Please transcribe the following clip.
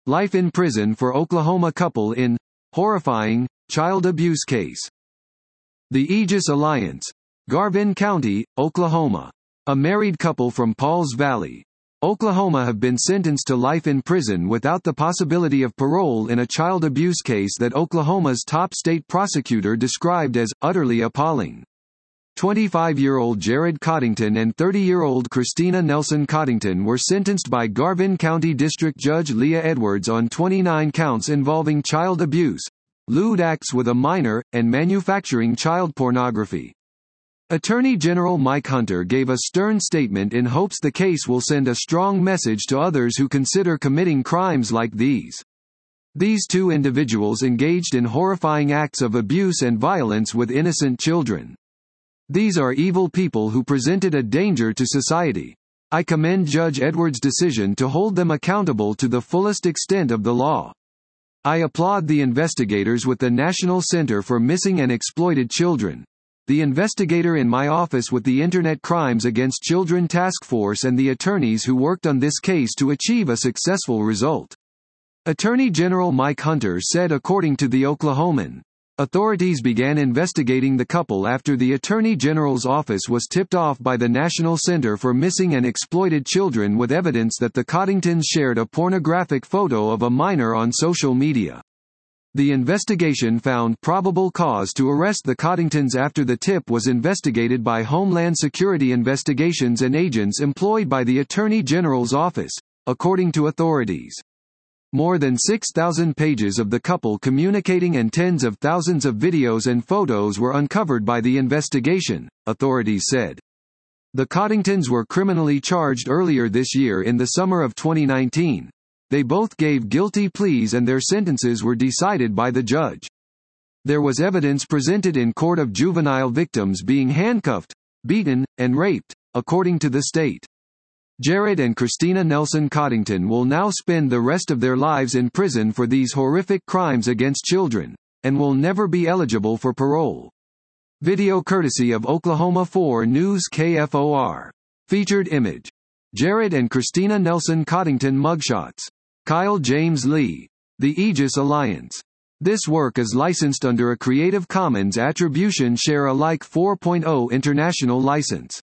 Life in prison for Oklahoma couple in horrifying child abuse case. The Aegis Alliance. Garvin County, Oklahoma. A married couple from Pauls Valley, Oklahoma have been sentenced to life in prison without the possibility of parole in a child abuse case that Oklahoma's top state prosecutor described as utterly appalling. 25-year-old Jared Coddington and 30-year-old Christina Nelson Coddington were sentenced by Garvin County District Judge Leah Edwards on 29 counts involving child abuse, lewd acts with a minor, and manufacturing child pornography. Attorney General Mike Hunter gave a stern statement in hopes the case will send a strong message to others who consider committing crimes like these. These two individuals engaged in horrifying acts of abuse and violence with innocent children. These are evil people who presented a danger to society. I commend Judge Edwards' decision to hold them accountable to the fullest extent of the law. I applaud the investigators with the National Center for Missing and Exploited Children, the investigator in my office with the Internet Crimes Against Children Task Force, and the attorneys who worked on this case to achieve a successful result. Attorney General Mike Hunter said. According to the Oklahoman, authorities began investigating the couple after the Attorney General's office was tipped off by the National Center for Missing and Exploited Children with evidence that the Coddingtons shared a pornographic photo of a minor on social media. The investigation found probable cause to arrest the Coddingtons after the tip was investigated by Homeland Security investigations and agents employed by the Attorney General's office, according to authorities. More than 6,000 pages of the couple communicating and tens of thousands of videos and photos were uncovered by the investigation, authorities said. The Coddingtons were criminally charged earlier this year in the summer of 2019. They both gave guilty pleas and their sentences were decided by the judge. There was evidence presented in court of juvenile victims being handcuffed, beaten, and raped, according to the state. Jared and Christina Nelson Coddington will now spend the rest of their lives in prison for these horrific crimes against children, and will never be eligible for parole. Video courtesy of Oklahoma 4 News KFOR. Featured image. Jared and Christina Nelson Coddington mugshots. Kyle James Lee. The Aegis Alliance. This work is licensed under a Creative Commons Attribution Share Alike 4.0 international license.